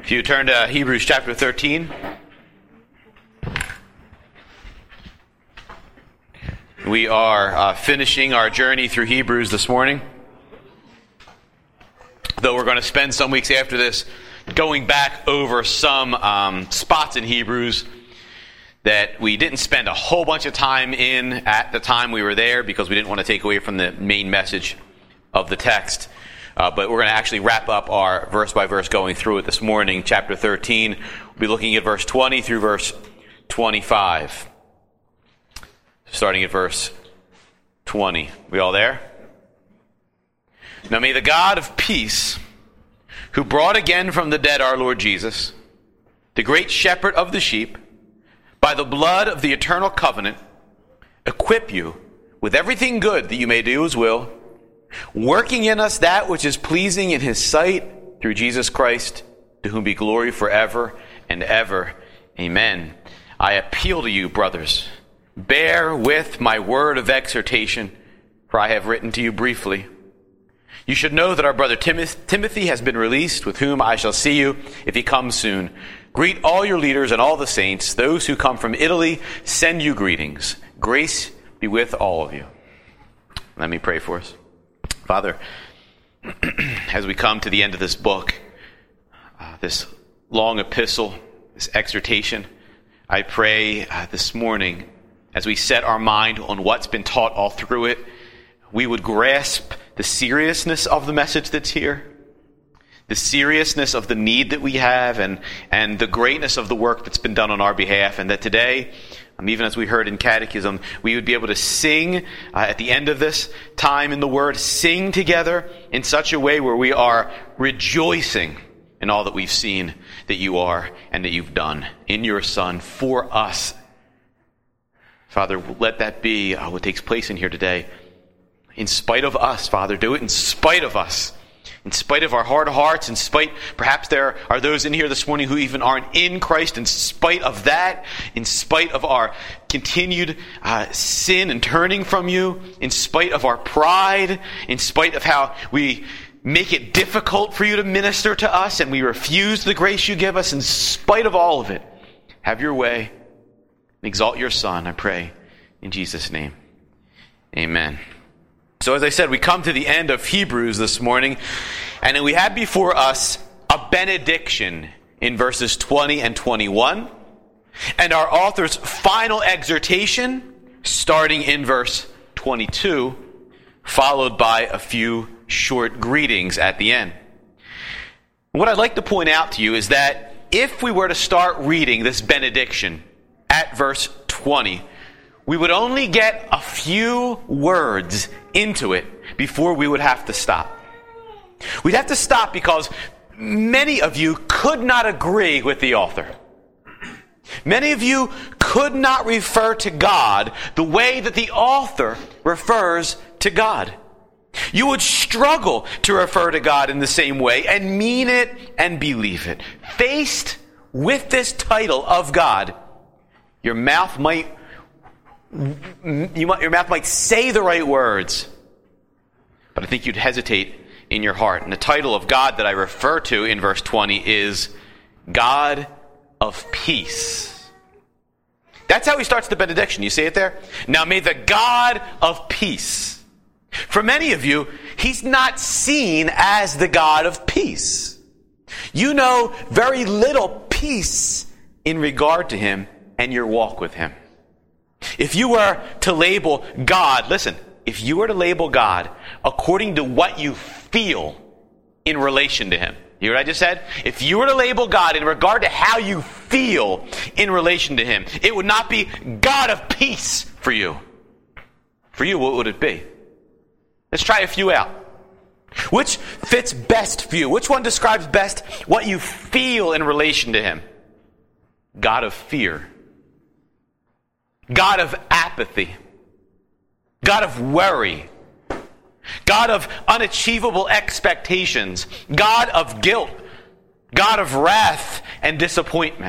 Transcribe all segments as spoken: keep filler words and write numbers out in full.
If you turn to Hebrews chapter thirteen, we are uh, finishing our journey through Hebrews this morning. Though we're going to spend some weeks after this going back over some um, spots in Hebrews that we didn't spend a whole bunch of time in at the time we were there because we didn't want to take away from the main message of the text. Uh, but we're going to actually wrap up our verse by verse going through it this morning. Chapter thirteen, we'll be looking at verse twenty through verse twenty-five. Starting at verse twenty. We all there? Now may the God of peace, who brought again from the dead our Lord Jesus, the great shepherd of the sheep, by the blood of the eternal covenant, equip you with everything good that you may do his will, working in us that which is pleasing in his sight through Jesus Christ, to whom be glory forever and ever. Amen. I appeal to you, brothers, bear with my word of exhortation, for I have written to you briefly. You should know that our brother Timothy has been released, with whom I shall see you if he comes soon. Greet all your leaders and all the saints. Those who come from Italy send you greetings. Grace be with all of you. Let me pray for us. Father, as we come to the end of this book, uh, this long epistle, this exhortation, I pray uh, this morning, as we set our mind on what's been taught all through it, we would grasp the seriousness of the message that's here, the seriousness of the need that we have, and, and the greatness of the work that's been done on our behalf, and that today, Um, even as we heard in Catechism, we would be able to sing uh, at the end of this time in the Word, sing together in such a way where we are rejoicing in all that we've seen that you are and that you've done in your Son for us. Father, let that be uh, what takes place in here today. In spite of us, Father, do it in spite of us. In spite of our hard hearts, in spite, perhaps there are those in here this morning who even aren't in Christ, in spite of that, in spite of our continued uh, sin and turning from you, in spite of our pride, in spite of how we make it difficult for you to minister to us and we refuse the grace you give us, in spite of all of it, have your way and exalt your Son, I pray, in Jesus' name. Amen. So as I said, we come to the end of Hebrews this morning, and we have before us a benediction in verses twenty and twenty-one, and our author's final exhortation starting in verse twenty-two, followed by a few short greetings at the end. What I'd like to point out to you is that if we were to start reading this benediction at verse twenty, we would only get a few words into it before we would have to stop. We'd have to stop because many of you could not agree with the author. Many of you could not refer to God the way that the author refers to God. You would struggle to refer to God in the same way and mean it and believe it. Faced with this title of God, your mouth might You might, your mouth might say the right words, but I think you'd hesitate in your heart. And the title of God that I refer to in verse twenty is God of Peace. That's how he starts the benediction. You see it there? Now may the God of peace. For many of you, he's not seen as the God of peace. You know very little peace in regard to him and your walk with him. If you were to label God, listen, if you were to label God according to what you feel in relation to him, you hear what I just said? If you were to label God in regard to how you feel in relation to him, it would not be God of peace for you. For you, what would it be? Let's try a few out. Which fits best for you? Which one describes best what you feel in relation to him? God of fear. God of apathy, God of worry, God of unachievable expectations, God of guilt, God of wrath and disappointment.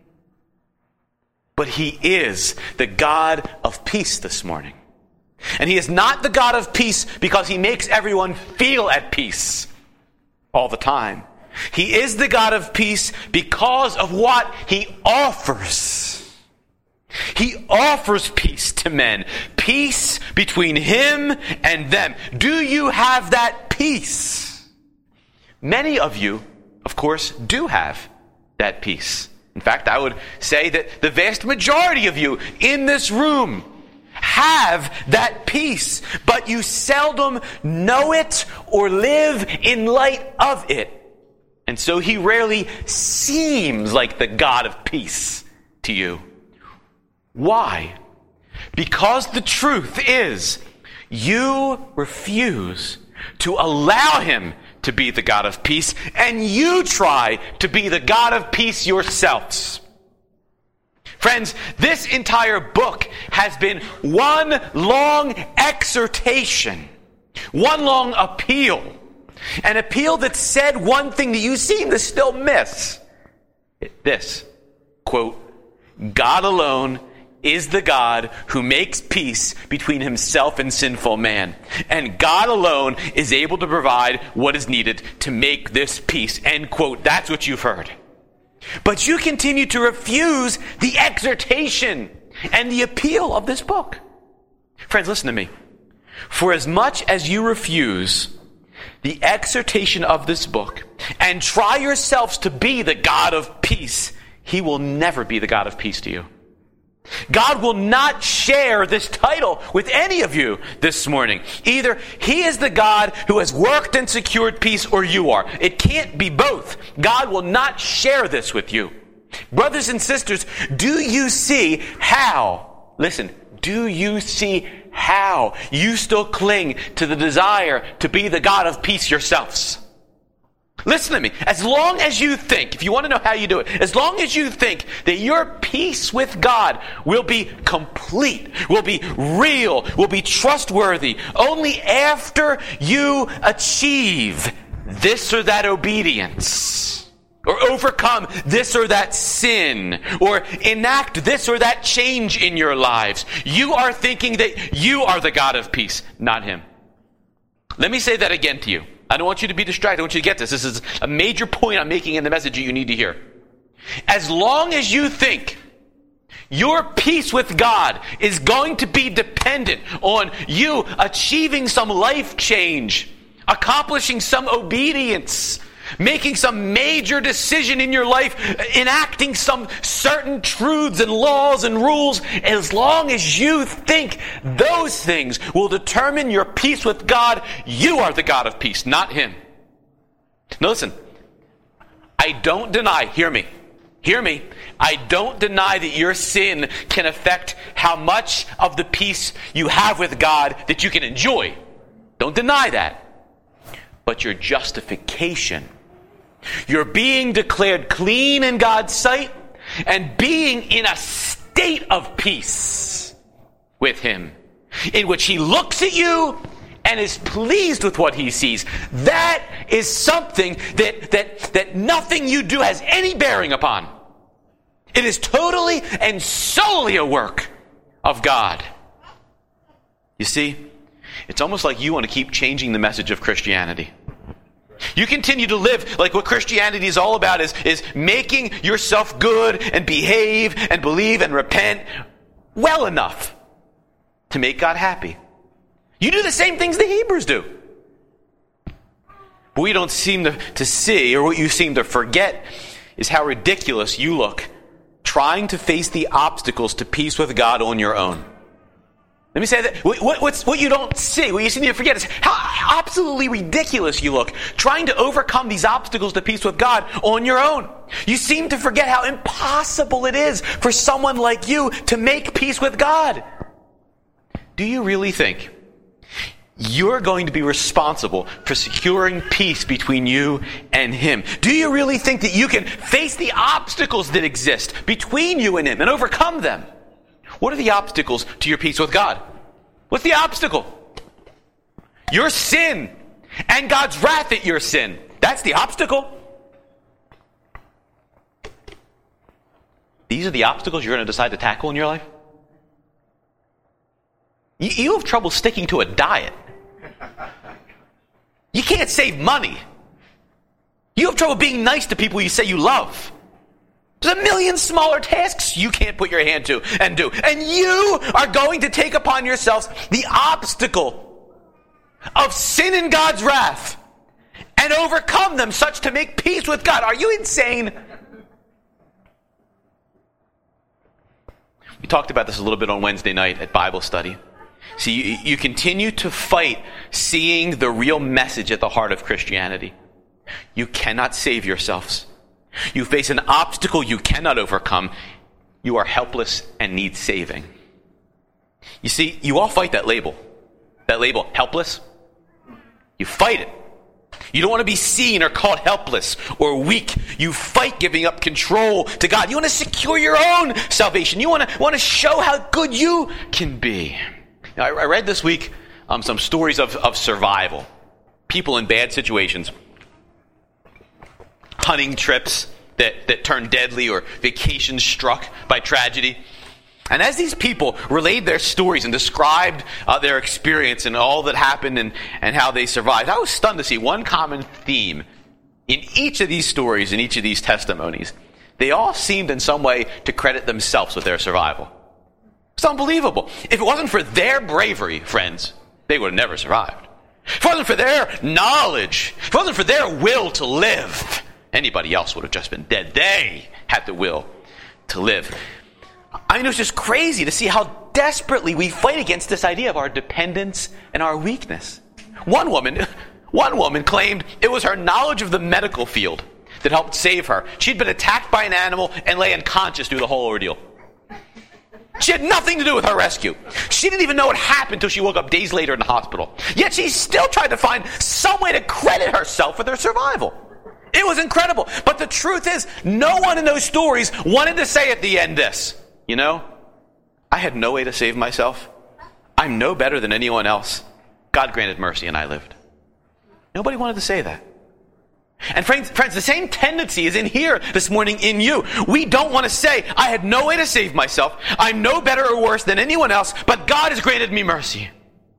But he is the God of peace this morning. And he is not the God of peace because he makes everyone feel at peace all the time. He is the God of peace because of what he offers. He offers peace to men. Peace between him and them. Do you have that peace? Many of you, of course, do have that peace. In fact, I would say that the vast majority of you in this room have that peace, but you seldom know it or live in light of it. And so he rarely seems like the God of peace to you. Why? Because the truth is, you refuse to allow him to be the God of peace, and you try to be the God of peace yourselves. Friends, this entire book has been one long exhortation, one long appeal, an appeal that said one thing that you seem to still miss. This, quote, God alone is the God who makes peace between himself and sinful man. And God alone is able to provide what is needed to make this peace. End quote. That's what you've heard. But you continue to refuse the exhortation and the appeal of this book. Friends, listen to me. For as much as you refuse the exhortation of this book and try yourselves to be the God of peace, he will never be the God of peace to you. God will not share this title with any of you this morning. Either he is the God who has worked and secured peace, or you are. It can't be both. God will not share this with you. Brothers and sisters, do you see how, listen, do you see how you still cling to the desire to be the God of peace yourselves? Listen to me. As long as you think, if you want to know how you do it, as long as you think that your peace with God will be complete, will be real, will be trustworthy, only after you achieve this or that obedience, or overcome this or that sin, or enact this or that change in your lives, you are thinking that you are the God of peace, not him. Let me say that again to you. I don't want you to be distracted. I want you to get this. This is a major point I'm making in the message you need to hear. As long as you think your peace with God is going to be dependent on you achieving some life change, accomplishing some obedience, making some major decision in your life, enacting some certain truths and laws and rules, as long as you think those things will determine your peace with God, you are the God of peace, not him. Now listen, I don't deny, hear me, hear me, I don't deny that your sin can affect how much of the peace you have with God that you can enjoy. Don't deny that. But your justification, you're being declared clean in God's sight and being in a state of peace with him, in which he looks at you and is pleased with what he sees. That is something that, that, that nothing you do has any bearing upon. It is totally and solely a work of God. You see, it's almost like you want to keep changing the message of Christianity. You continue to live like what Christianity is all about is, is making yourself good and behave and believe and repent well enough to make God happy. You do the same things the Hebrews do. But we don't seem to, to see, or what you seem to forget, is how ridiculous you look trying to face the obstacles to peace with God on your own. Let me say that. What, what's, what you don't see, what you seem to forget is how absolutely ridiculous you look trying to overcome these obstacles to peace with God on your own. You seem to forget how impossible it is for someone like you to make peace with God. Do you really think you're going to be responsible for securing peace between you and him? Do you really think that you can face the obstacles that exist between you and him and overcome them? What are the obstacles to your peace with God? What's the obstacle? Your sin and God's wrath at your sin. That's the obstacle. These are the obstacles you're going to decide to tackle in your life? You, you have trouble sticking to a diet. You can't save money. You have trouble being nice to people you say you love. There's a million smaller tasks you can't put your hand to and do. And you are going to take upon yourselves the obstacle of sin and God's wrath and overcome them such to make peace with God. Are you insane? We talked about this a little bit on Wednesday night at Bible study. See, you, you continue to fight seeing the real message at the heart of Christianity. You cannot save yourselves. You face an obstacle you cannot overcome. You are helpless and need saving. You see, you all fight that label. That label, helpless. You fight it. You don't want to be seen or called helpless or weak. You fight giving up control to God. You want to secure your own salvation. You want to want to show how good you can be. Now, I, I read this week um, some stories of, of survival. People in bad situations. Hunting trips that, that turned deadly or vacations struck by tragedy. And as these people relayed their stories and described uh, their experience and all that happened and, and how they survived, I was stunned to see one common theme in each of these stories, in each of these testimonies. They all seemed in some way to credit themselves with their survival. It's unbelievable. If it wasn't for their bravery, friends, they would have never survived. If it wasn't for their knowledge, if it wasn't for their will to live, anybody else would have just been dead. They had the will to live. I mean, it was just crazy to see how desperately we fight against this idea of our dependence and our weakness. One woman, one woman claimed it was her knowledge of the medical field that helped save her. She'd been attacked by an animal and lay unconscious through the whole ordeal. She had nothing to do with her rescue. She didn't even know what happened until she woke up days later in the hospital. Yet she still tried to find some way to credit herself with her survival. It was incredible. But the truth is, no one in those stories wanted to say at the end this. You know, I had no way to save myself. I'm no better than anyone else. God granted mercy and I lived. Nobody wanted to say that. And friends, friends, the same tendency is in here this morning in you. We don't want to say, I had no way to save myself. I'm no better or worse than anyone else, but God has granted me mercy.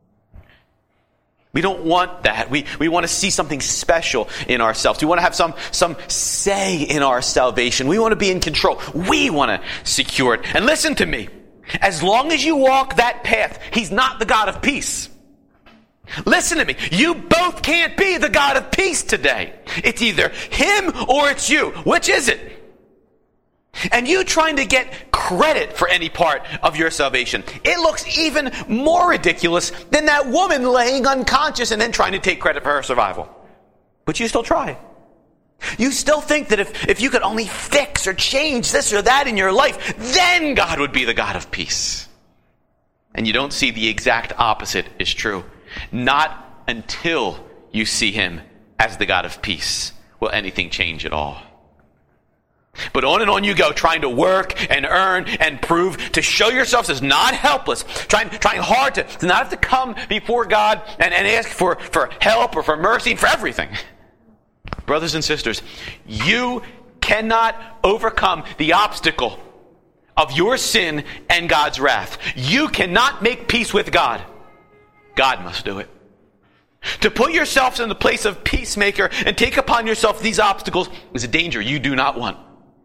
We don't want that. We, we want to see something special in ourselves. We want to have some, some say in our salvation. We want to be in control. We want to secure it. And listen to me. As long as you walk that path, He's not the God of peace. Listen to me. You both can't be the God of peace today. It's either Him or it's you. Which is it? And you trying to get credit for any part of your salvation, it looks even more ridiculous than that woman laying unconscious and then trying to take credit for her survival. But you still try. You still think that if, if you could only fix or change this or that in your life, then God would be the God of peace. And you don't see the exact opposite is true. Not until you see Him as the God of peace will anything change at all. But on and on you go, trying to work and earn and prove to show yourselves as not helpless, trying trying hard to, to not have to come before God and, and ask for, for help or for mercy and for everything. Brothers and sisters, you cannot overcome the obstacle of your sin and God's wrath. You cannot make peace with God. God must do it. To put yourselves in the place of peacemaker and take upon yourself these obstacles is a danger you do not want.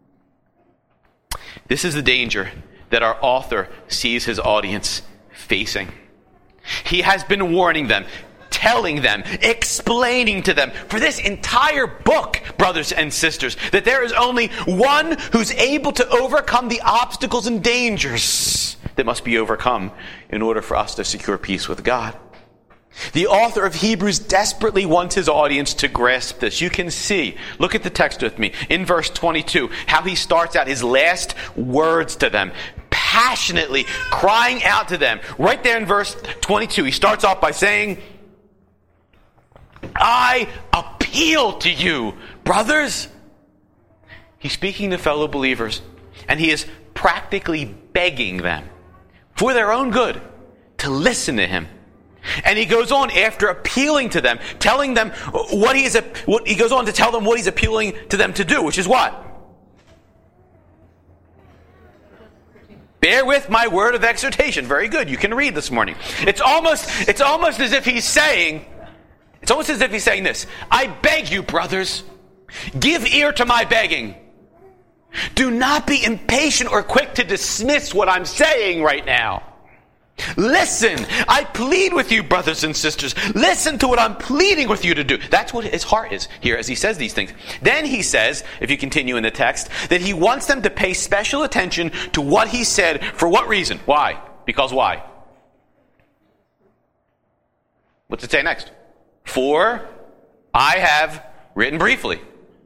This is the danger that our author sees his audience facing. He has been warning them, telling them, explaining to them for this entire book, brothers and sisters, that there is only one who's able to overcome the obstacles and dangers that must be overcome in order for us to secure peace with God. The author of Hebrews desperately wants his audience to grasp this. You can see, look at the text with me, in verse twenty-two, how he starts out his last words to them, passionately crying out to them. Right there in verse twenty-two, he starts off by saying, I appeal to you, brothers. He's speaking to fellow believers, and he is practically begging them, for their own good, to listen to him. And he goes on after appealing to them, telling them what he is, what he goes on to tell them what he's appealing to them to do, which is what? Bear with my word of exhortation. Very good. You can read this morning. It's almost, it's almost as if he's saying, it's almost as if he's saying this. I beg you, brothers, Give ear to my begging. Do not be impatient or quick to dismiss what I'm saying right now. Listen, I plead with you, brothers and sisters. Listen to what I'm pleading with you to do. That's what his heart is here as he says these things. Then he says, if you continue in the text, that he wants them to pay special attention to what he said. For what reason? Why? Because why? What's it say next? For I have written briefly.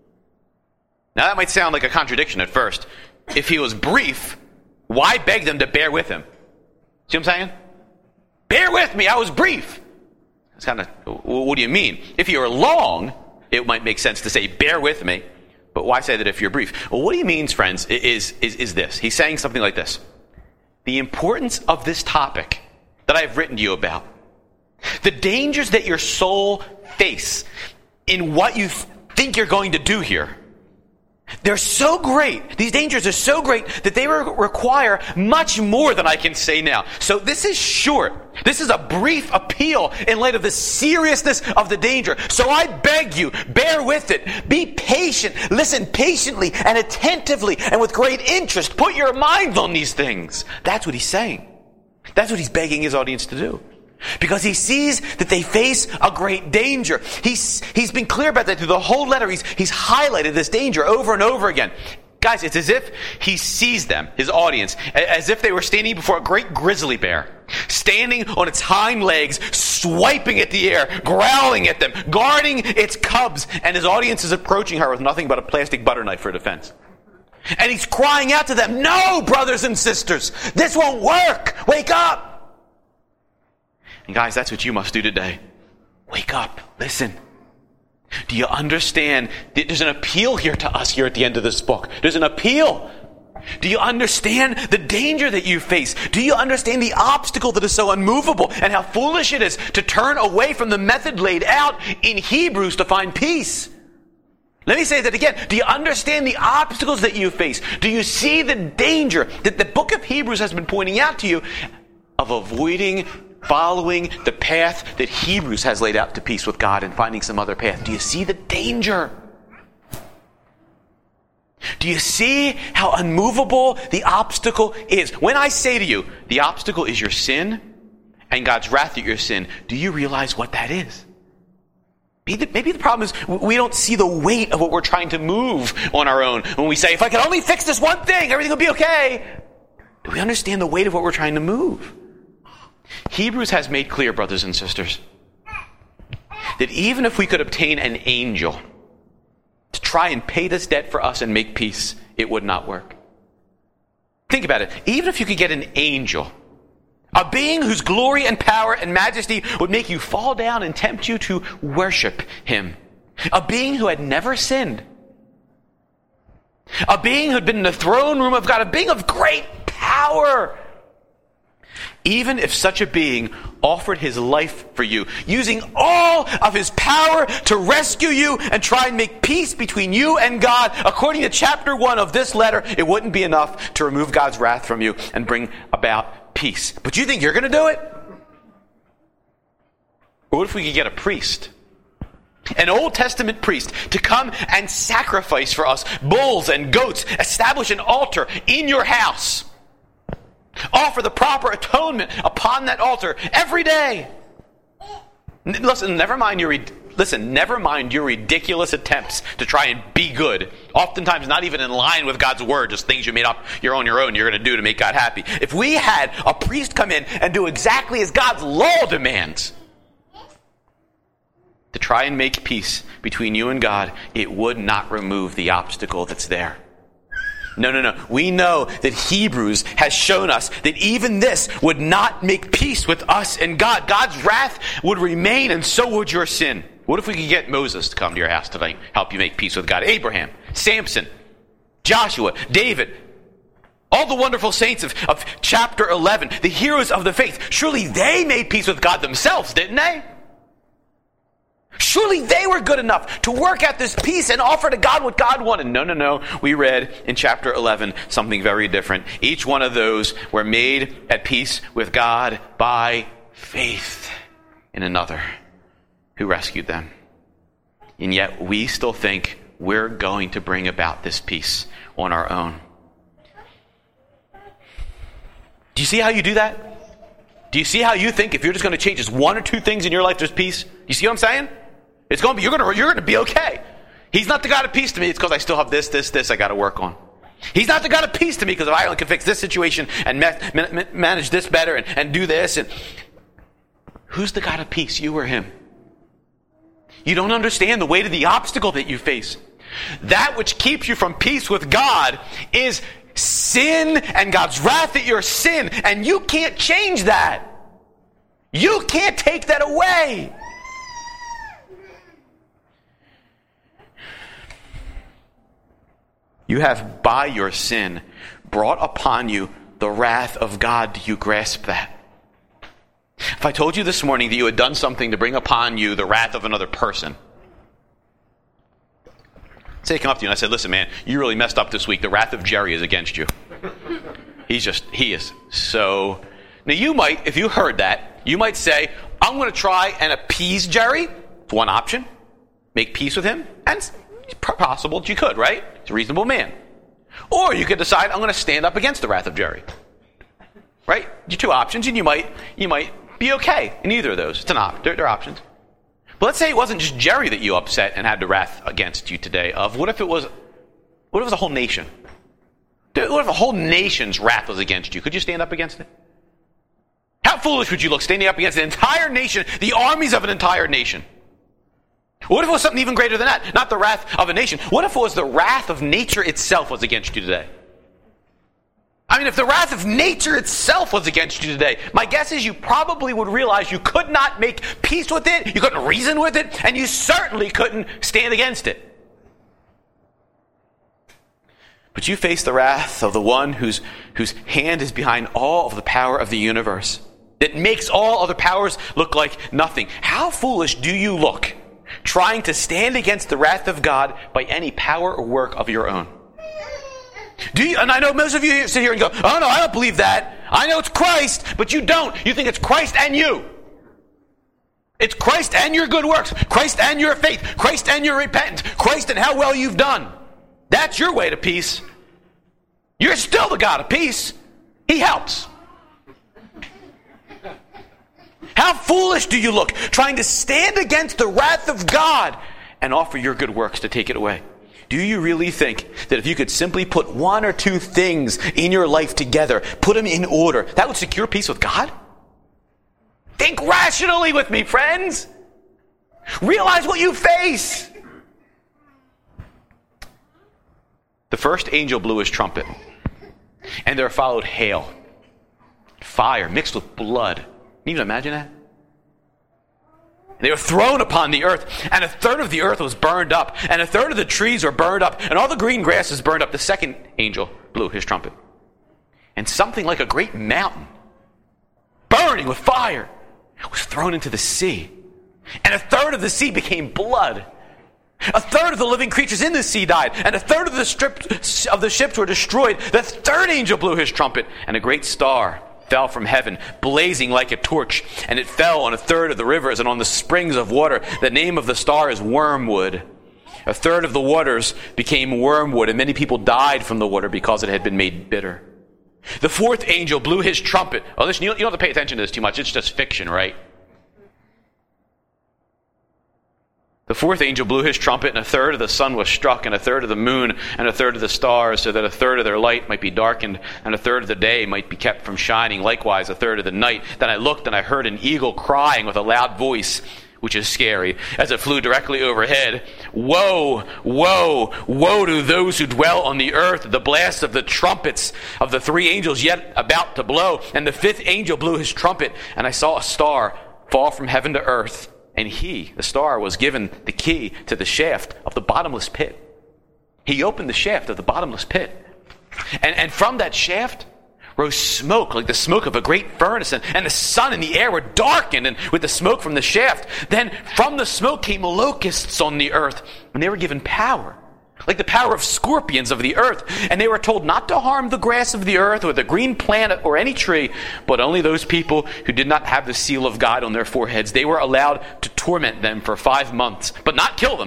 Now that might sound like a contradiction at first. If he was brief, why beg them to bear with him? See what I'm saying? Bear with me, I was brief. It's kind of, what do you mean? If you're long, it might make sense to say, bear with me. But why say that if you're brief? Well, what he means, friends, is, is, is this. He's saying something like this. The importance of this topic that I've written to you about, the dangers that your soul face in what you think you're going to do here, they're so great. These dangers are so great that they re- require much more than I can say now. So this is short. This is a brief appeal in light of the seriousness of the danger. So I beg you, bear with it. Be patient. Listen patiently and attentively and with great interest. Put your mind on these things. That's what he's saying. That's what he's begging his audience to do. Because he sees that they face a great danger. He's, he's been clear about that through the whole letter. He's, he's highlighted this danger over and over again. Guys, it's as if he sees them, his audience, as if they were standing before a great grizzly bear, standing on its hind legs, swiping at the air, growling at them, guarding its cubs, and his audience is approaching her with nothing but a plastic butter knife for defense. And he's crying out to them, no, brothers and sisters, this won't work. Wake up. And guys, that's what you must do today. Wake up. Listen. Do you understand? There's an appeal here to us here at the end of this book. There's an appeal. Do you understand the danger that you face? Do you understand the obstacle that is so unmovable and how foolish it is to turn away from the method laid out in Hebrews to find peace? Let me say that again. Do you understand the obstacles that you face? Do you see the danger that the book of Hebrews has been pointing out to you of avoiding following the path that Hebrews has laid out to peace with God and finding some other path? Do you see the danger? Do you see how unmovable the obstacle is? When I say to you, the obstacle is your sin and God's wrath at your sin, do you realize what that is? Maybe the, maybe the problem is we don't see the weight of what we're trying to move on our own. When we say, if I could only fix this one thing, everything will be okay. Do we understand the weight of what we're trying to move? Hebrews has made clear, brothers and sisters, that even if we could obtain an angel to try and pay this debt for us and make peace, it would not work. Think about it. Even if you could get an angel, a being whose glory and power and majesty would make you fall down and tempt you to worship him, a being who had never sinned, a being who had been in the throne room of God, a being of great power. Even if such a being offered his life for you, using all of his power to rescue you and try and make peace between you and God, according to chapter one of this letter, it wouldn't be enough to remove God's wrath from you and bring about peace. But you think you're going to do it? Or what if we could get a priest, an Old Testament priest, to come and sacrifice for us bulls and goats, establish an altar in your house, offer the proper atonement upon that altar every day. Listen, never mind your listen, never mind your ridiculous attempts to try and be good. Oftentimes not even in line with God's word, just things you made up you're on your own you're going to do to make God happy. If we had a priest come in and do exactly as God's law demands, to try and make peace between you and God, it would not remove the obstacle that's there. No, no, no. We know that Hebrews has shown us that even this would not make peace with us and God. God's wrath would remain, and so would your sin. What if we could get Moses to come to your house to help you make peace with God? Abraham, Samson, Joshua, David, all the wonderful saints of, of chapter eleven, the heroes of the faith. Surely they made peace with God themselves, didn't they? Surely they were good enough to work out this peace and offer to God what God wanted. No, no, no. We read in chapter eleven something very different. Each one of those were made at peace with God by faith in another who rescued them. And yet we still think we're going to bring about this peace on our own. Do you see how you do that? Do you see how you think if you're just going to change just one or two things in your life, there's peace? You see what I'm saying? It's going to be, you're going to, you're going to be okay. He's not the God of peace to me. It's because I still have this, this, this I got to work on. He's not the God of peace to me because if I only can fix this situation and ma- ma- manage this better and, and do this. And who's the God of peace, you or him? You don't understand the weight of the obstacle that you face. That which keeps you from peace with God is sin and God's wrath at your sin. And you can't change that. You can't take that away. You have, by your sin, brought upon you the wrath of God. Do you grasp that? If I told you this morning that you had done something to bring upon you the wrath of another person, say I come up to you and I said, listen, man, you really messed up this week. The wrath of Jerry is against you. He's just, he is so... Now you might, if you heard that, you might say, I'm going to try and appease Jerry. It's one option. Make peace with him. And it's possible that you could, right? He's a reasonable man. Or you could decide, I'm going to stand up against the wrath of Jerry. Right? Your two options, and you might you might be okay in either of those. It's an op- they're, they're options. But let's say it wasn't just Jerry that you upset and had the wrath against you today of. What if it was, what if it was a whole nation? What if a whole nation's wrath was against you? Could you stand up against it? How foolish would you look standing up against an entire nation, the armies of an entire nation? What if it was something even greater than that? Not the wrath of a nation. What if it was the wrath of nature itself was against you today? I mean, if the wrath of nature itself was against you today, my guess is you probably would realize you could not make peace with it, you couldn't reason with it, and you certainly couldn't stand against it. But you face the wrath of the one whose, whose hand is behind all of the power of the universe, that makes all other powers look like nothing. How foolish do you look trying to stand against the wrath of God by any power or work of your own? Do you, and I know most of you sit here and go, oh no, I don't believe that. I know it's Christ, but you don't. You think it's Christ and you. It's Christ and your good works. Christ and your faith. Christ and your repentance. Christ and how well you've done. That's your way to peace. You're still the God of peace. He helps. How foolish do you look trying to stand against the wrath of God and offer your good works to take it away? Do you really think that if you could simply put one or two things in your life together, put them in order, that would secure peace with God? Think rationally with me, friends. Realize what you face. The first angel blew his trumpet, and there followed hail, fire mixed with blood. Can you even imagine that? They were thrown upon the earth, and a third of the earth was burned up, and a third of the trees were burned up, and all the green grass is burned up. The second angel blew his trumpet, and something like a great mountain, burning with fire, was thrown into the sea, and a third of the sea became blood. A third of the living creatures in the sea died, and a third of the, strip, of the ships were destroyed. The third angel blew his trumpet, and a great star fell from heaven, blazing like a torch, and it fell on a third of the rivers and on the springs of water. The name of the star is Wormwood. A third of the waters became wormwood, and many people died from the water because it had been made bitter. The fourth angel blew his trumpet. Oh, listen, you don't have to pay attention to this too much. It's just fiction, right? The fourth angel blew his trumpet, and a third of the sun was struck, and a third of the moon, and a third of the stars, so that a third of their light might be darkened, and a third of the day might be kept from shining, likewise a third of the night. Then I looked, and I heard an eagle crying with a loud voice, which is scary, as it flew directly overhead. Woe, woe, woe to those who dwell on the earth, the blast of the trumpets of the three angels yet about to blow. And the fifth angel blew his trumpet, and I saw a star fall from heaven to earth. And he, the star, was given the key to the shaft of the bottomless pit. He opened the shaft of the bottomless pit. And, and from that shaft rose smoke like the smoke of a great furnace. And, and the sun and the air were darkened and with the smoke from the shaft. Then from the smoke came locusts on the earth. And they were given power, like the power of scorpions of the earth. And they were told not to harm the grass of the earth or the green plant or any tree, but only those people who did not have the seal of God on their foreheads. They were allowed to torment them for five months, but not kill them.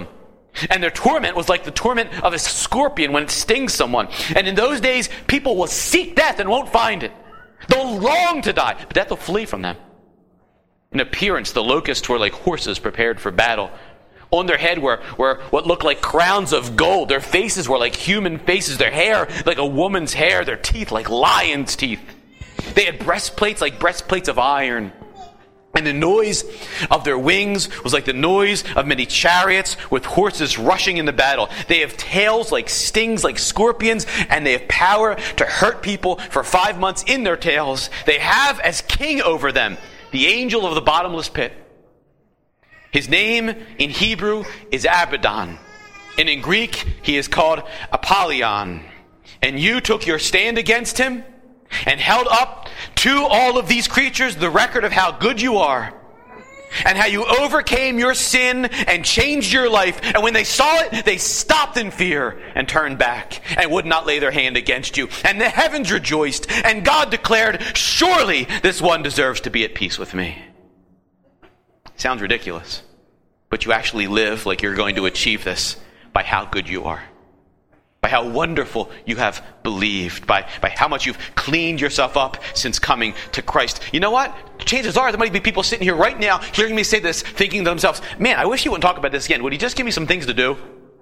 And their torment was like the torment of a scorpion when it stings someone. And in those days, people will seek death and won't find it. They'll long to die, but death will flee from them. In appearance, the locusts were like horses prepared for battle. On their head were, were what looked like crowns of gold. Their faces were like human faces. Their hair like a woman's hair. Their teeth like lion's teeth. They had breastplates like breastplates of iron. And the noise of their wings was like the noise of many chariots with horses rushing into battle. They have tails like stings, like scorpions, and they have power to hurt people for five months in their tails. They have as king over them the angel of the bottomless pit. His name in Hebrew is Abaddon, and in Greek he is called Apollyon. And you took your stand against him and held up to all of these creatures the record of how good you are and how you overcame your sin and changed your life. And when they saw it, they stopped in fear and turned back and would not lay their hand against you. And the heavens rejoiced, and God declared, surely this one deserves to be at peace with me. Sounds ridiculous, but you actually live like you're going to achieve this by how good you are. By how wonderful you have believed, by, by how much you've cleaned yourself up since coming to Christ. You know what? Chances are there might be people sitting here right now hearing me say this, thinking to themselves, man, I wish he wouldn't talk about this again. Would he just give me some things to do?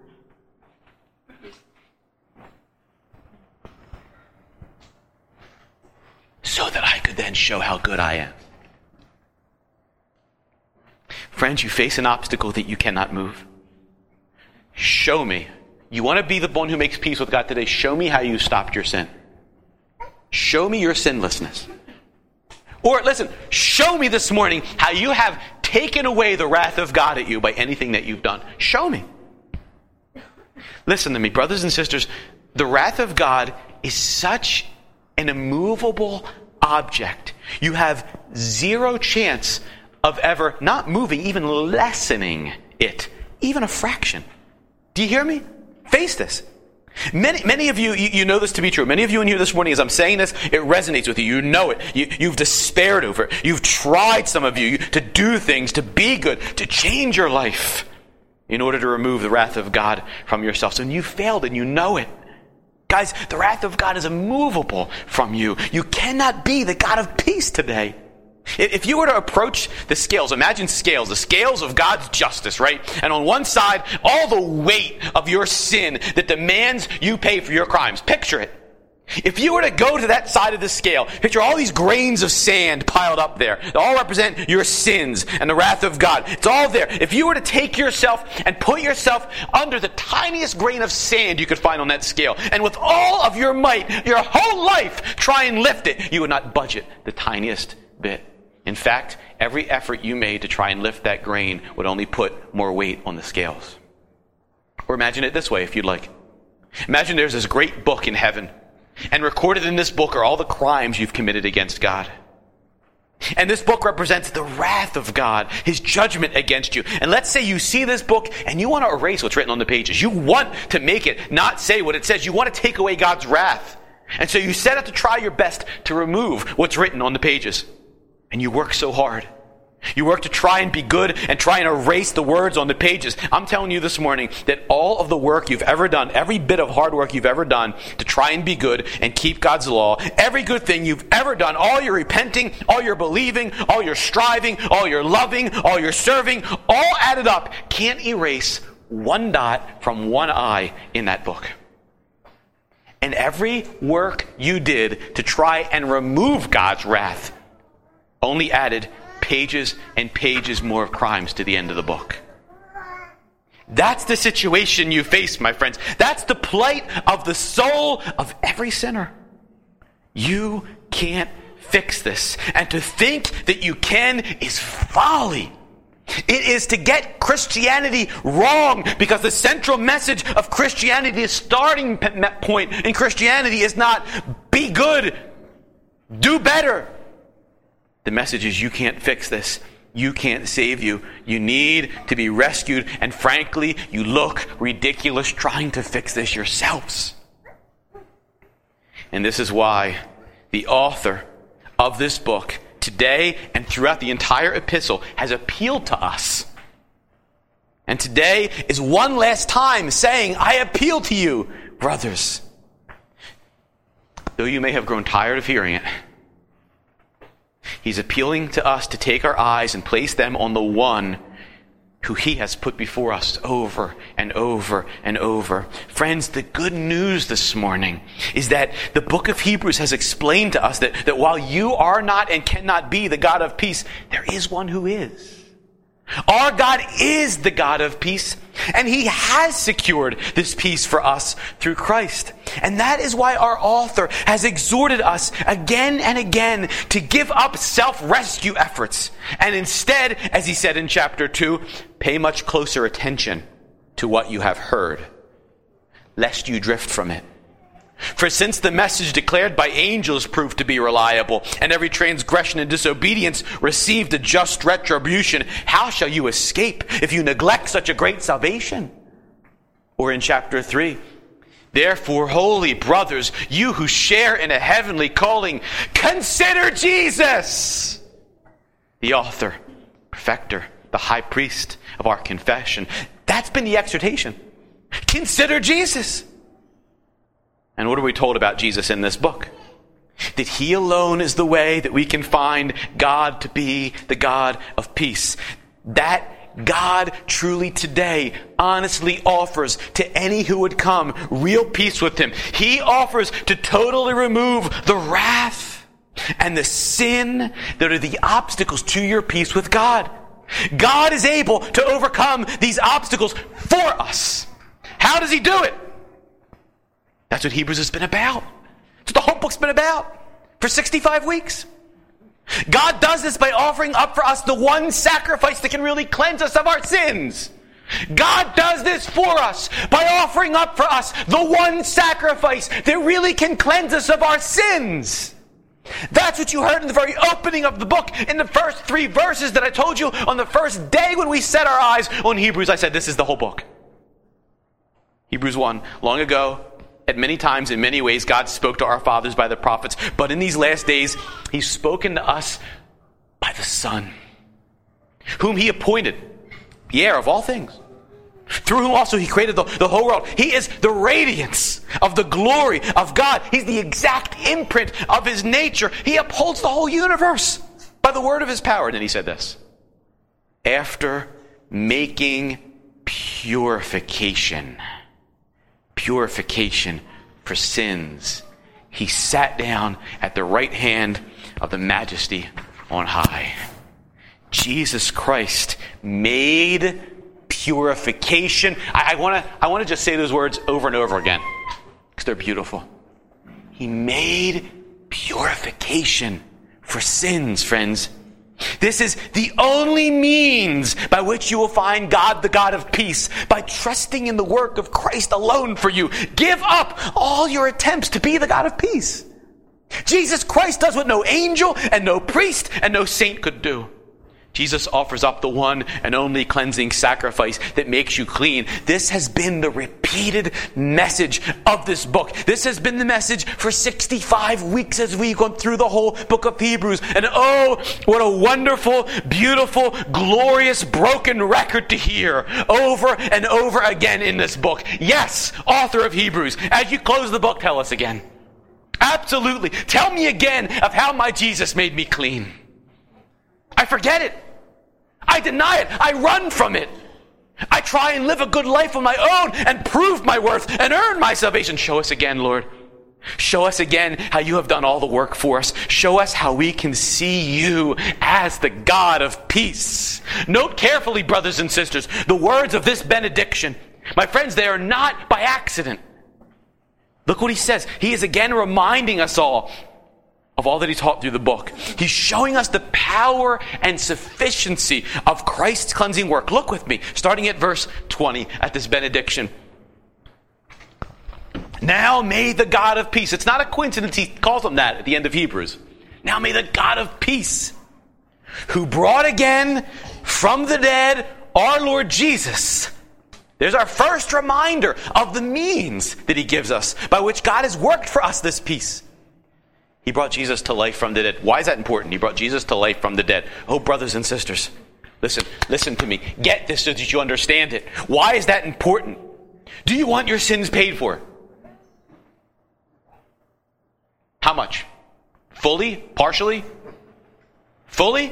So that I could then show how good I am. Friends, you face an obstacle that you cannot move. Show me. You want to be the one who makes peace with God today? Show me how you stopped your sin. Show me your sinlessness. Or listen, show me this morning how you have taken away the wrath of God at you by anything that you've done. Show me. Listen to me, brothers and sisters. The wrath of God is such an immovable object. You have zero chance of ever not moving, even lessening it, even a fraction. Do you hear me? Face this. Many many of you, you, you know this to be true. Many of you in here this morning, as I'm saying this, it resonates with you. You know it. You, you've despaired over it. You've tried, some of you, to do things, to be good, to change your life in order to remove the wrath of God from yourselves. And you failed and you know it. Guys, the wrath of God is immovable from you. You cannot be the God of peace today. If you were to approach the scales, imagine scales, the scales of God's justice, right? And on one side, all the weight of your sin that demands you pay for your crimes. Picture it. If you were to go to that side of the scale, picture all these grains of sand piled up there. They all represent your sins and the wrath of God. It's all there. If you were to take yourself and put yourself under the tiniest grain of sand you could find on that scale, and with all of your might, your whole life, try and lift it, you would not budge it the tiniest bit. In fact, every effort you made to try and lift that grain would only put more weight on the scales. Or imagine it this way, if you'd like. Imagine there's this great book in heaven, and recorded in this book are all the crimes you've committed against God. And this book represents the wrath of God, his judgment against you. And let's say you see this book and you want to erase what's written on the pages. You want to make it not say what it says. You want to take away God's wrath. And so you set out to try your best to remove what's written on the pages. And you work so hard. You work to try and be good and try and erase the words on the pages. I'm telling you this morning that all of the work you've ever done, every bit of hard work you've ever done to try and be good and keep God's law, every good thing you've ever done, all your repenting, all your believing, all your striving, all your loving, all your serving, all added up, can't erase one dot from one I in that book. And every work you did to try and remove God's wrath only added pages and pages more of crimes to the end of the book. That's the situation you face, my friends. That's the plight of the soul of every sinner. You can't fix this. And to think that you can is folly. It is to get Christianity wrong, because the central message of Christianity, the starting point in Christianity is not be good, do better. The message is you can't fix this. You can't save you. You need to be rescued. And frankly, you look ridiculous trying to fix this yourselves. And this is why the author of this book today and throughout the entire epistle has appealed to us And today is one last time saying, I appeal to you, brothers. Though you may have grown tired of hearing it, he's appealing to us to take our eyes and place them on the one who he has put before us over and over and over. Friends, the good news this morning is that the book of Hebrews has explained to us that, that while you are not and cannot be the God of peace, there is one who is. Our God is the God of peace, and he has secured this peace for us through Christ. And that is why our author has exhorted us again and again to give up self-rescue efforts, and instead, as he said in chapter two, pay much closer attention to what you have heard, lest you drift from it. For since the message declared by angels proved to be reliable, and every transgression and disobedience received a just retribution, how shall you escape if you neglect such a great salvation? Or in chapter three, therefore, holy brothers, you who share in a heavenly calling, consider Jesus, the author, perfecter, the high priest of our confession. That's been the exhortation. Consider Jesus. And what are we told about Jesus in this book? That he alone is the way that we can find God to be the God of peace. That God truly today honestly offers to any who would come real peace with him. He offers to totally remove the wrath and the sin that are the obstacles to your peace with God. God is able to overcome these obstacles for us. How does he do it? That's what Hebrews has been about. That's what the whole book's been about for sixty-five weeks. God does this by offering up for us the one sacrifice that can really cleanse us of our sins. God does this for us by offering up for us the one sacrifice that really can cleanse us of our sins. That's what you heard in the very opening of the book, in the first three verses that I told you on the first day when we set our eyes on Hebrews. I said, this is the whole book. Hebrews one, long ago, at many times, in many ways, God spoke to our fathers by the prophets. But in these last days, he's spoken to us by the Son, whom he appointed, the heir of all things, through whom also he created the, the whole world. He is the radiance of the glory of God. He's the exact imprint of his nature. He upholds the whole universe by the word of his power. And then he said this, after making purification, purification for sins, he sat down at the right hand of the Majesty on high. Jesus Christ made purification. I, I want to I want to just say those words over and over again because they're beautiful. He made purification for sins, friends. This is the only means by which you will find God, the God of peace, by trusting in the work of Christ alone for you. Give up all your attempts to be the God of peace. Jesus Christ does what no angel and no priest and no saint could do. Jesus offers up the one and only cleansing sacrifice that makes you clean. This has been the repeated message of this book. This has been the message for sixty-five weeks as we've gone through the whole book of Hebrews. And oh, what a wonderful, beautiful, glorious, broken record to hear over and over again in this book. Yes, author of Hebrews, as you close the book, tell us again. Absolutely. Tell me again of how my Jesus made me clean. I forget it. I deny it. I run from it. I try and live a good life on my own and prove my worth and earn my salvation. Show us again, Lord. Show us again how you have done all the work for us. Show us how we can see you as the God of peace. Note carefully, brothers and sisters, the words of this benediction. My friends, they are not by accident. Look what he says. He is again reminding us all of all that he taught through the book. He's showing us the power and sufficiency of Christ's cleansing work. Look with me, starting at verse twenty, at this benediction. Now may the God of peace. It's not a coincidence he calls him that at the end of Hebrews. Now may the God of peace, who brought again from the dead our Lord Jesus. There's our first reminder of the means that he gives us by which God has worked for us this peace. He brought Jesus to life from the dead. Why is that important? He brought Jesus to life from the dead. Oh, brothers and sisters, Listen, listen to me. Get this so that you understand it. Why is that important? Do you want your sins paid for? How much? Fully? Partially? Fully?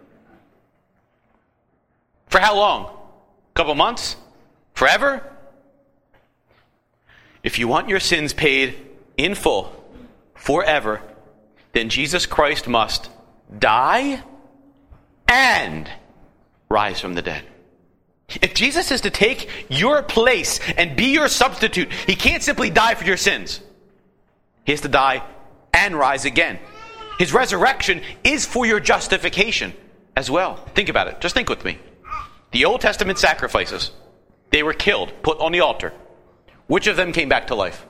For how long? A couple months? Forever? If you want your sins paid in full, forever, then Jesus Christ must die and rise from the dead. If Jesus is to take your place and be your substitute, he can't simply die for your sins. He has to die and rise again. His resurrection is for your justification as well. Think about it. Just think with me. The Old Testament sacrifices, they were killed, put on the altar. Which of them came back to life?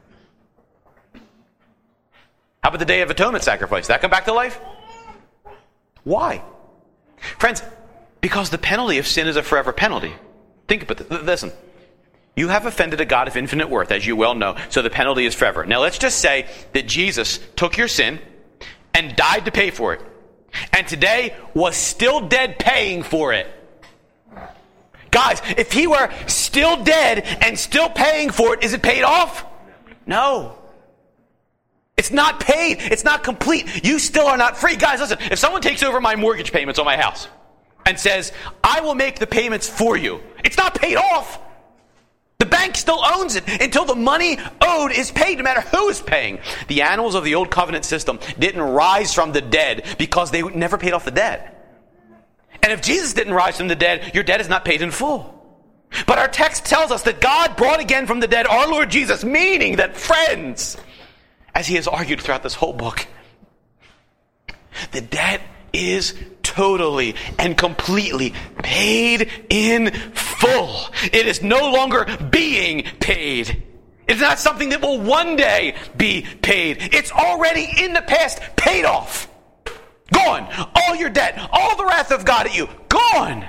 How about the Day of Atonement sacrifice? Did that come back to life? Why? Friends, because the penalty of sin is a forever penalty. Think about this. Listen. You have offended a God of infinite worth, as you well know, so the penalty is forever. Now let's just say that Jesus took your sin and died to pay for it, and today was still dead paying for it. Guys, if he were still dead and still paying for it, is it paid off? No. It's not paid. It's not complete. You still are not free. Guys, listen, if someone takes over my mortgage payments on my house and says, I will make the payments for you, it's not paid off. The bank still owns it until the money owed is paid, no matter who is paying. The animals of the old covenant system didn't rise from the dead because they never paid off the debt. And if Jesus didn't rise from the dead, your debt is not paid in full. But our text tells us that God brought again from the dead our Lord Jesus, meaning that, friends, as he has argued throughout this whole book, the debt is totally and completely paid in full. It is no longer being paid. It's not something that will one day be paid. It's already in the past paid off. Gone. All your debt, all the wrath of God at you, gone.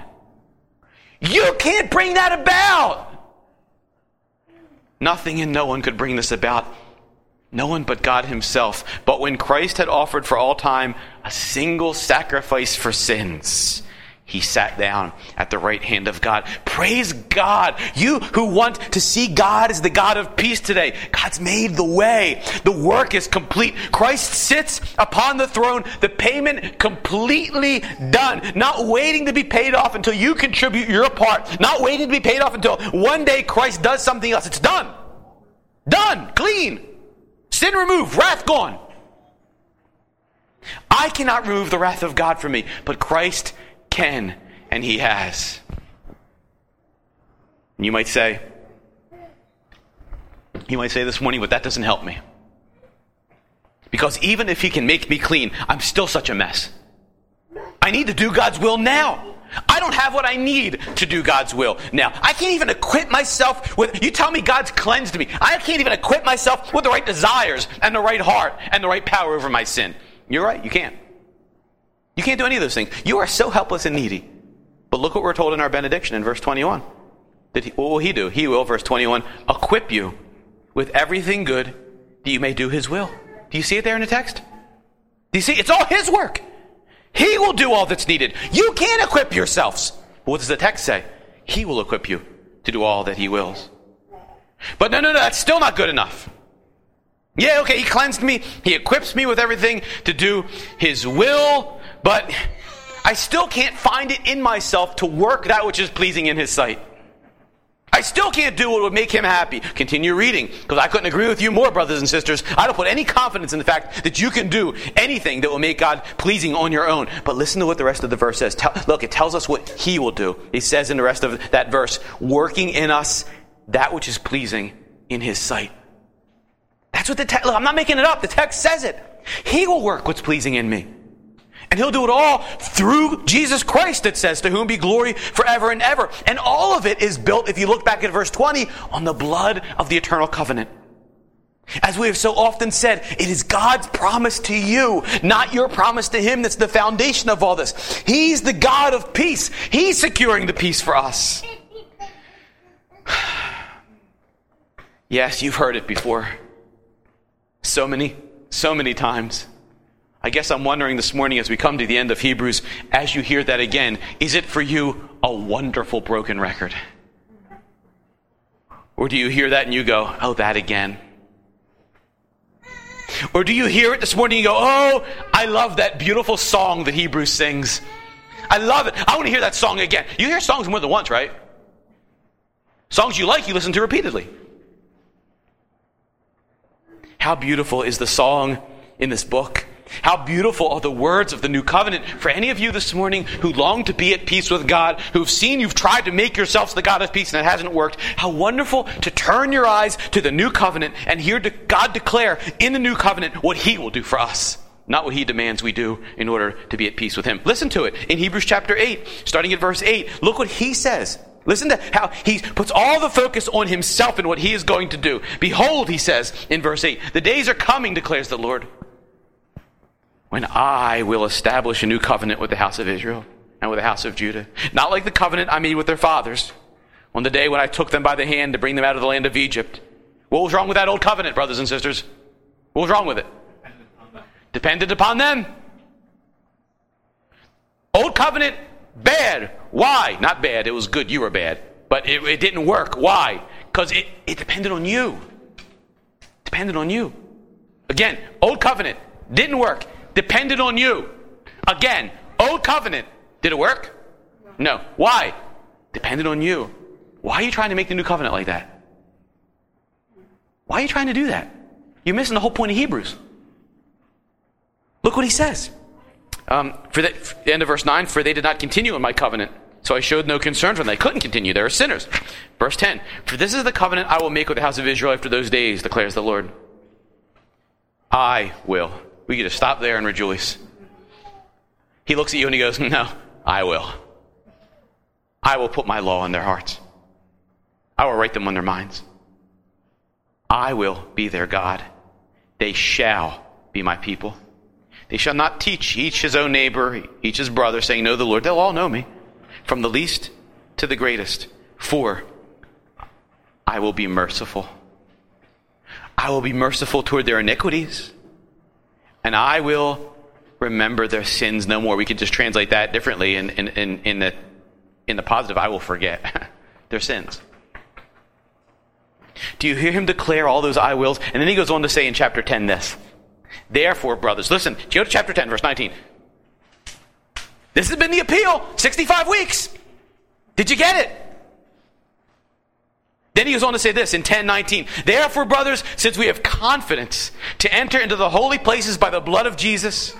You can't bring that about. Nothing and no one could bring this about. No one but God himself. But when Christ had offered for all time a single sacrifice for sins, he sat down at the right hand of God. Praise God. You who want to see God as the God of peace today, God's made the way. The work is complete. Christ sits upon the throne. The payment completely done. Not waiting to be paid off until you contribute your part. Not waiting to be paid off until one day Christ does something else. It's done. Done. Clean. Sin removed. Wrath gone. I cannot remove the wrath of God from me, but Christ can, and he has. And you might say, you might say this morning, but that doesn't help me. Because even if he can make me clean, I'm still such a mess. I need to do God's will now. I don't have what I need to do God's will now. I can't even equip myself with, you tell me God's cleansed me. I can't even equip myself with the right desires and the right heart and the right power over my sin. You're right, you can't. You can't do any of those things. You are so helpless and needy. But look what we're told in our benediction in verse twenty-one. That he, what will he do? He will, verse twenty-one, equip you with everything good that you may do his will. Do you see it there in the text? Do you see? It's all his work. He will do all that's needed. You can't equip yourselves. But what does the text say? He will equip you to do all that he wills. But no, no, no, that's still not good enough. Yeah, okay, he cleansed me. He equips me with everything to do his will. But I still can't find it in myself to work that which is pleasing in his sight. I still can't do what would make him happy. Continue reading, because I couldn't agree with you more, brothers and sisters. I don't put any confidence in the fact that you can do anything that will make God pleasing on your own. But listen to what the rest of the verse says. Tell, look, it tells us what he will do. He says in the rest of that verse, working in us that which is pleasing in his sight. That's what the text, look, I'm not making it up. The text says it. He will work what's pleasing in me. And he'll do it all through Jesus Christ, it says, to whom be glory forever and ever. And all of it is built, if you look back at verse twenty, on the blood of the eternal covenant. As we have so often said, it is God's promise to you, not your promise to him, that's the foundation of all this. He's the God of peace. He's securing the peace for us. Yes, you've heard it before. So many, so many times. I guess I'm wondering this morning as we come to the end of Hebrews, as you hear that again, is it for you a wonderful broken record? Or do you hear that and you go, oh, that again? Or do you hear it this morning and you go, oh, I love that beautiful song that Hebrews sings. I love it. I want to hear that song again. You hear songs more than once, right? Songs you like, you listen to repeatedly. How beautiful is the song in this book? How beautiful are the words of the new covenant for any of you this morning who long to be at peace with God, who've seen you've tried to make yourselves the God of peace and it hasn't worked. How wonderful to turn your eyes to the new covenant and hear God declare in the new covenant what he will do for us, not what he demands we do in order to be at peace with him. Listen to it in Hebrews chapter eight, starting at verse eight. Look what he says. Listen to how he puts all the focus on himself and what he is going to do. Behold, he says in verse eight, the days are coming, declares the Lord, when I will establish a new covenant with the house of Israel and with the house of Judah. Not like the covenant I made with their fathers on the day when I took them by the hand to bring them out of the land of Egypt. What was wrong with that old covenant, brothers and sisters? What was wrong with it? Depended upon them. Old covenant, bad. Why? Not bad. It was good. You were bad. But it, it didn't work. Why? Because it, it depended on you. Depended on you. Again, old covenant didn't work. Depended on you. Again, old covenant. Did it work? No. Why? Depended on you. Why are you trying to make the new covenant like that? Why are you trying to do that? You're missing the whole point of Hebrews. Look what he says. Um, for the, for the end of verse nine, for they did not continue in my covenant, so I showed no concern for them. They couldn't continue. They were sinners. Verse ten, for this is the covenant I will make with the house of Israel after those days, declares the Lord. I will. We get to stop there and rejoice. He looks at you and he goes, no, I will. I will put my law in their hearts. I will write them on their minds. I will be their God. They shall be my people. They shall not teach each his own neighbor, each his brother, saying, know the Lord. They'll all know me, from the least to the greatest. For I will be merciful. I will be merciful toward their iniquities, and I will remember their sins no more. We could just translate that differently in, in, in, in, the, in the positive. I will forget their sins. Do you hear him declare all those I wills? And then he goes on to say in chapter ten this. Therefore, brothers, listen, go to chapter ten, verse nineteen. This has been the appeal, sixty-five weeks. Did you get it? Then he goes on to say this in ten nineteen. Therefore, brothers, since we have confidence to enter into the holy places by the blood of Jesus.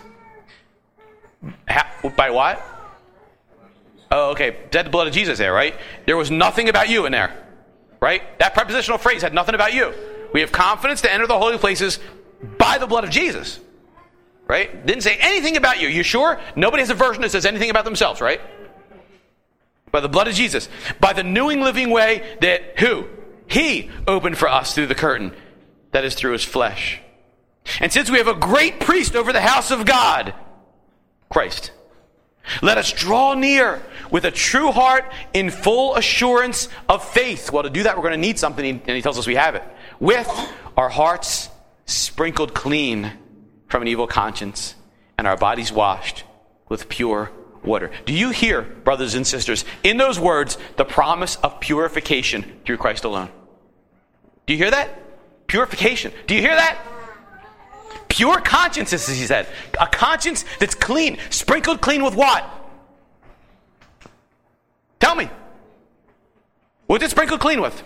How, by what? Oh, okay. That's the blood of Jesus there, right? There was nothing about you in there, right? That prepositional phrase had nothing about you. We have confidence to enter the holy places by the blood of Jesus, right? Didn't say anything about you. You sure? Nobody has a version that says anything about themselves, right? By the blood of Jesus. By the new and living way that who? He opened for us through the curtain. That is through his flesh. And since we have a great priest over the house of God, Christ, let us draw near with a true heart in full assurance of faith. Well, to do that, we're going to need something, and he tells us we have it. With our hearts sprinkled clean from an evil conscience, and our bodies washed with pure water. Do you hear, brothers and sisters, in those words, the promise of purification through Christ alone? Do you hear that? Purification. Do you hear that? Pure consciences, he said. A conscience that's clean. Sprinkled clean with what? Tell me. What's it sprinkled clean with?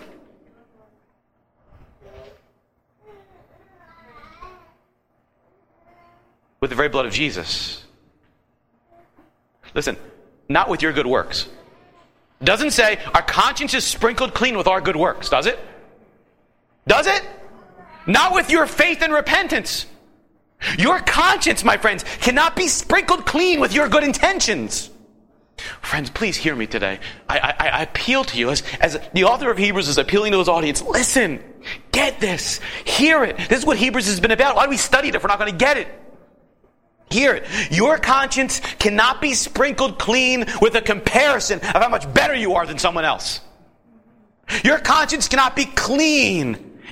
With the very blood of Jesus. Listen, not with your good works. Doesn't say our conscience is sprinkled clean with our good works, does it? Does it? Not with your faith and repentance. Your conscience, my friends, cannot be sprinkled clean with your good intentions. Friends, please hear me today. I, I, I appeal to you as, as the author of Hebrews is appealing to his audience. Listen, get this, hear it. This is what Hebrews has been about. Why do we study it if we're not going to get it? Hear it. Your conscience cannot be sprinkled clean with a comparison of how much better you are than someone else. Your conscience cannot be clean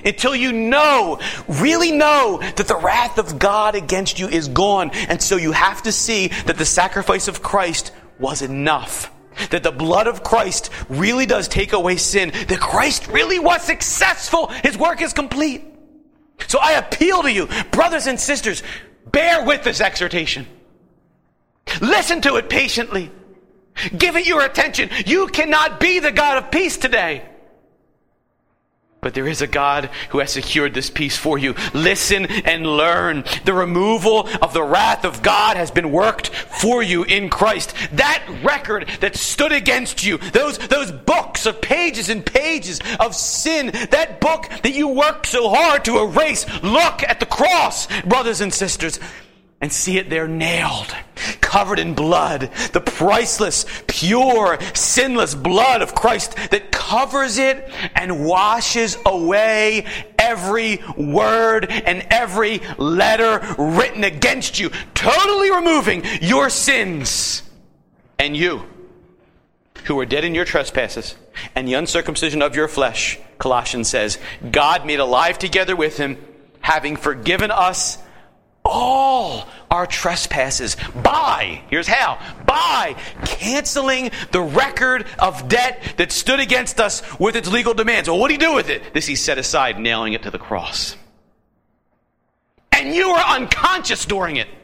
until you know, really know, that the wrath of God against you is gone. And so you have to see that the sacrifice of Christ was enough. That the blood of Christ really does take away sin. That Christ really was successful. His work is complete. So I appeal to you, brothers and sisters, bear with this exhortation. Listen to it patiently. Give it your attention. You cannot be the God of peace today. But there is a God who has secured this peace for you. Listen and learn. The removal of the wrath of God has been worked for you in Christ. That record that stood against you, those, those books of pages and pages of sin, that book that you worked so hard to erase, look at the cross, brothers and sisters, and see it there nailed, covered in blood, the priceless, pure, sinless blood of Christ that covers it and washes away every word and every letter written against you, totally removing your sins. And you, who were dead in your trespasses and the uncircumcision of your flesh, Colossians says, God made alive together with him, having forgiven us all our trespasses by, here's how, by canceling the record of debt that stood against us with its legal demands. Well, what did he do with it? This he set aside, nailing it to the cross. And you were unconscious during it.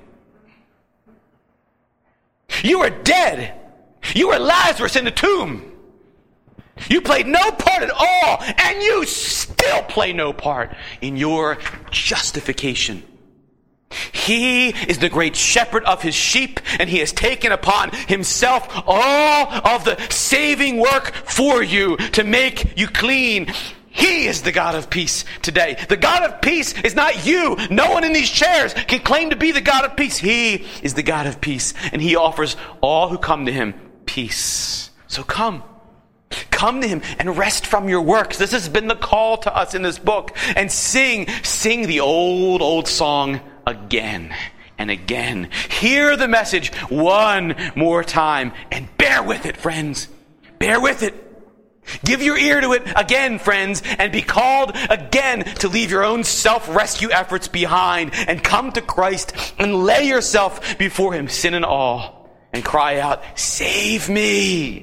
You were dead. You were Lazarus in the tomb. You played no part at all, and you still play no part in your justification. He is the great shepherd of his sheep, and he has taken upon himself all of the saving work for you to make you clean. He is the God of peace today. The God of peace is not you. No one in these chairs can claim to be the God of peace. He is the God of peace, and he offers all who come to him peace. So come. Come to him and rest from your works. This has been the call to us in this book. And sing, sing the old, old song again and again. Hear the message one more time and bear with it, friends. Bear with it. Give your ear to it again, friends, and be called again to leave your own self-rescue efforts behind and come to Christ and lay yourself before him, sin and all, and cry out, save me.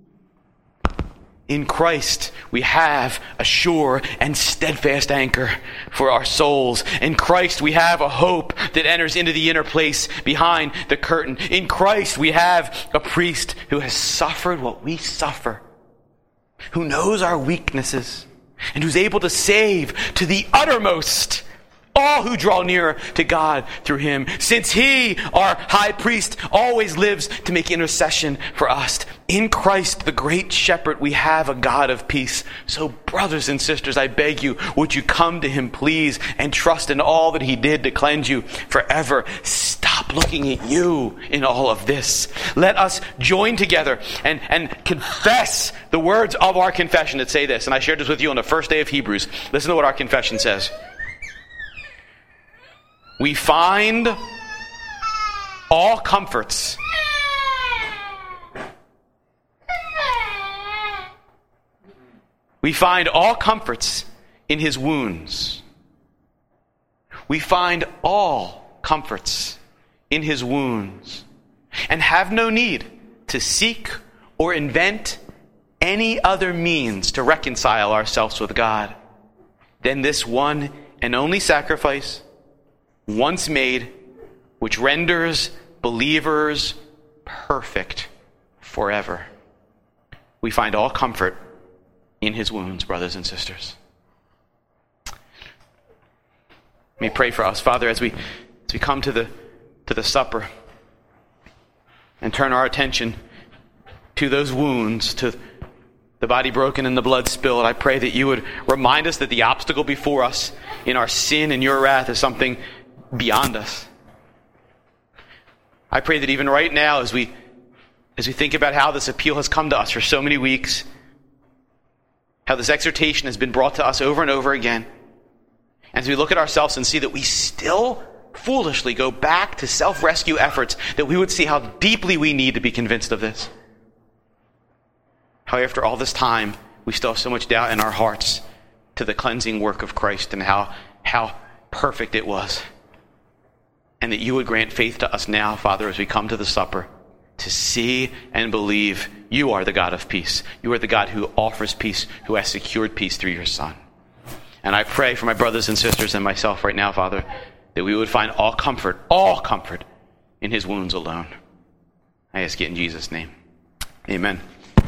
In Christ, we have a sure and steadfast anchor for our souls. In Christ, we have a hope that enters into the inner place behind the curtain. In Christ, we have a priest who has suffered what we suffer, who knows our weaknesses, and who's able to save to the uttermost all who draw nearer to God through him, since he, our high priest, always lives to make intercession for us. In Christ, the great shepherd, we have a God of peace. So, brothers and sisters, I beg you, would you come to him, please, and trust in all that he did to cleanse you forever. Stop looking at you in all of this. Let us join together and, and confess the words of our confession that say this. And I shared this with you on the first day of Hebrews. Listen to what our confession says. We find all comforts We find all comforts in his wounds. We find all comforts in his wounds and have no need to seek or invent any other means to reconcile ourselves with God than this one and only sacrifice, once made, which renders believers perfect forever. We find all comfort in his wounds, brothers and sisters. Let me pray for us. Father, as we as we come to the to the supper and turn our attention to those wounds, to the body broken and the blood spilled, I pray that you would remind us that the obstacle before us in our sin and your wrath is something beyond us. I pray that even right now, as we as we think about how this appeal has come to us for so many weeks, how this exhortation has been brought to us over and over again, as we look at ourselves and see that we still foolishly go back to self-rescue efforts, that we would see how deeply we need to be convinced of this. How after all this time, we still have so much doubt in our hearts to the cleansing work of Christ and how, how perfect it was. And that you would grant faith to us now, Father, as we come to the supper, to see and believe you are the God of peace. You are the God who offers peace, who has secured peace through your Son. And I pray for my brothers and sisters and myself right now, Father, that we would find all comfort, all comfort in his wounds alone. I ask it in Jesus' name. Amen.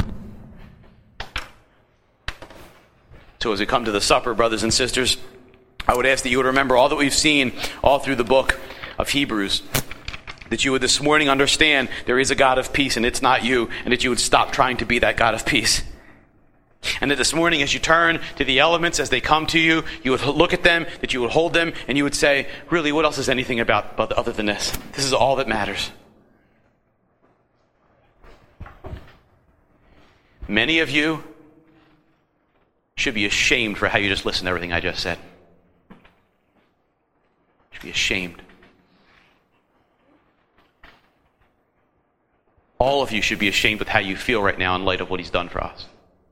So as we come to the supper, brothers and sisters, I would ask that you would remember all that we've seen all through the book of Hebrews, that you would this morning understand there is a God of peace and it's not you, and that you would stop trying to be that God of peace. And that this morning as you turn to the elements as they come to you, you would look at them, that you would hold them, and you would say, really, what else is anything about, about other than this? This is all that matters. Many of you should be ashamed for how you just listened to everything I just said. You should be ashamed. All of you should be ashamed with how you feel right now in light of what he's done for us.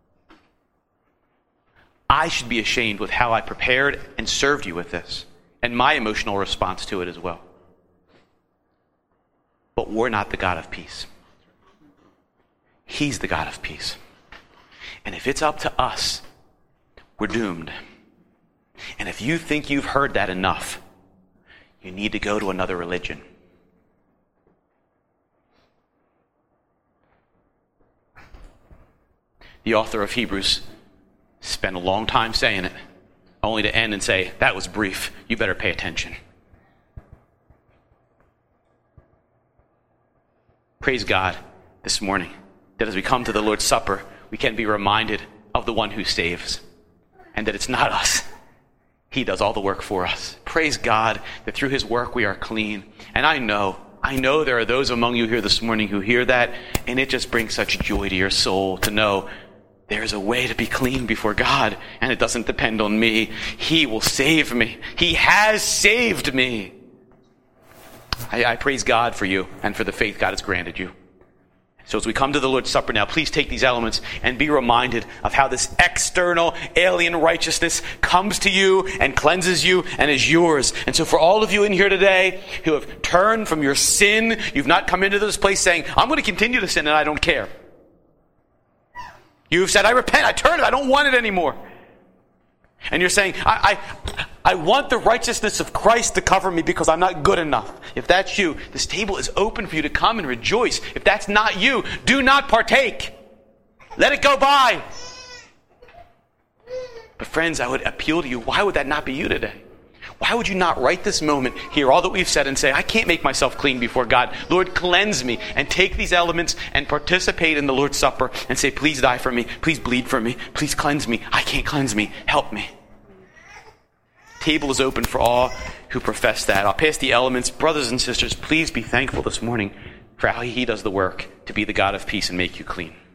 I should be ashamed with how I prepared and served you with this, and my emotional response to it as well. But we're not the God of peace. He's the God of peace. And if it's up to us, we're doomed. And if you think you've heard that enough, you need to go to another religion. The author of Hebrews spent a long time saying it, only to end and say, that was brief. You better pay attention. Praise God this morning that as we come to the Lord's Supper, we can be reminded of the one who saves, and that it's not us. He does all the work for us. Praise God that through his work we are clean. And I know, I know there are those among you here this morning who hear that, and it just brings such joy to your soul to know there's a way to be clean before God, and it doesn't depend on me. He will save me. He has saved me. I, I praise God for you and for the faith God has granted you. So as we come to the Lord's Supper now, please take these elements and be reminded of how this external alien righteousness comes to you and cleanses you and is yours. And so for all of you in here today who have turned from your sin, you've not come into this place saying, I'm going to continue to sin and I don't care. You've said, I repent, I turn it, I don't want it anymore. And you're saying, I, I, I want the righteousness of Christ to cover me because I'm not good enough. If that's you, this table is open for you to come and rejoice. If that's not you, do not partake. Let it go by. But friends, I would appeal to you, why would that not be you today? Why would you not right this moment, hear all that we've said and say, I can't make myself clean before God. Lord, cleanse me, and take these elements and participate in the Lord's Supper and say, please die for me, please bleed for me, please cleanse me. I can't cleanse me. Help me. Table is open for all who profess that. I'll pass the elements. Brothers and sisters, please be thankful this morning for how he does the work to be the God of peace and make you clean.